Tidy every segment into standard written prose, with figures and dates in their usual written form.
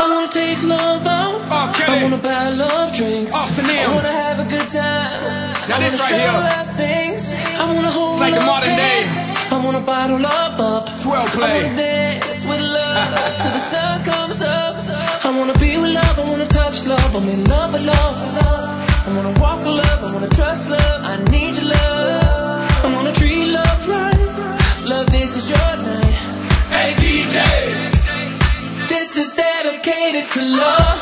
I wanna take love out. I wanna buy love drinks. I wanna have a good time. Now this right here, things. I wanna hold it's like the modern day. I wanna bottle love up. 12 play. I wanna dance with love till the sun comes up. I wanna be with love. I wanna touch love. I'm in love with love. I wanna walk with love. I wanna trust love. I need your love. I wanna treat love right. Love, this is your night. Hey DJ, this is dedicated to love.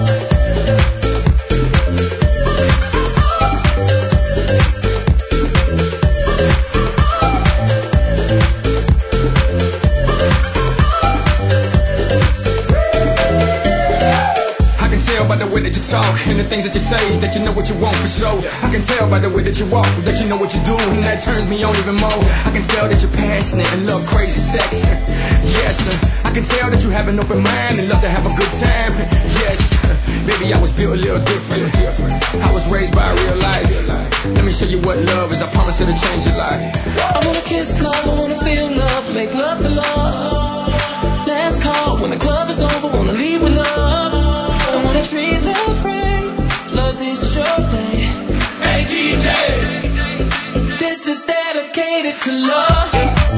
by the way that you talk and the things that you say, that you know what you want for sure. I can tell by the way that you walk, that you know what you do, and that turns me on even more. I can tell that you're passionate and love crazy sex. Yes, I can tell that you have an open mind and love to have a good time. Yes, baby, I was built a little different. I was raised by real life. Let me show you what love is. I promise it'll change your life. I wanna kiss love, I wanna feel love, make love to love. Last call when the club is over, wanna leave with love. I wanna treat love right. Love, this is your day. Hey DJ, this is dedicated to love.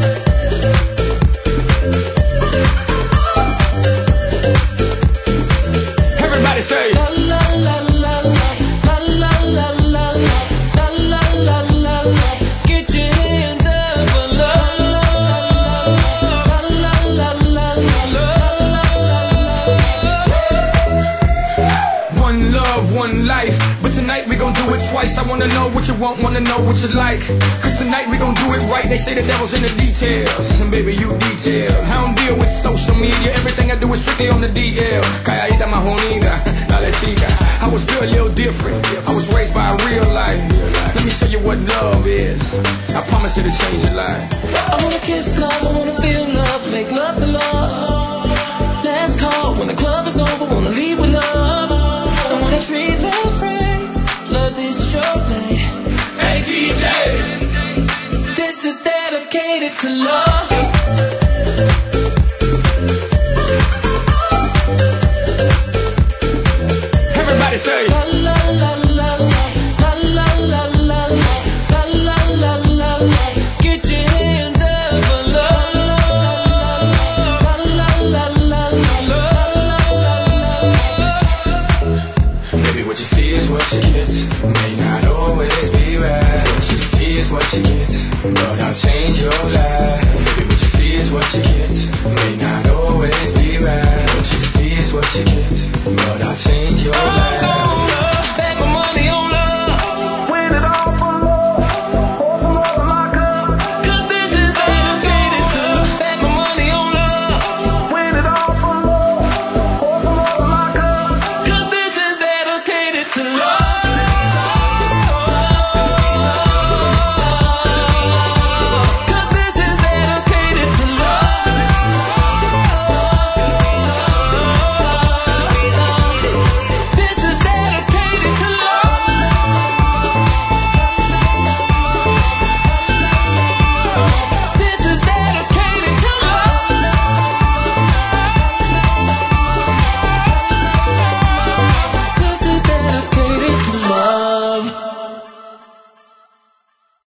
Everybody say la la la la la la la la la la la la la. Get your hands up for love. La la la la la la. One love, one life. But tonight we gon' do it twice. I wanna know what you want, wanna know what you like. Cause tonight we gon' do it right. They say the devil's in the details, and baby you detail. I don't deal with social media. Everything I do is strictly on the DL. Calladita más bonita, dale chica. I was built a little different. I was raised by real life. Let me show you what love is. I promise it'll change your life. I wanna kiss love, I wanna feel love, make love to love. Last call when the club is over, wanna leave with love. I wanna treat love right. Love, this is your day. Hey DJ, this is dedicated to love. everybody say la la la la la la la la la la la la la. Get your hands up for love. La la la la la la la. baby, what you see is what you get. May not always be right. What you see is what you get, but I'll change your life. Baby, what you see is what you get. May not always be right. What you see is what you get, but I'll change your life.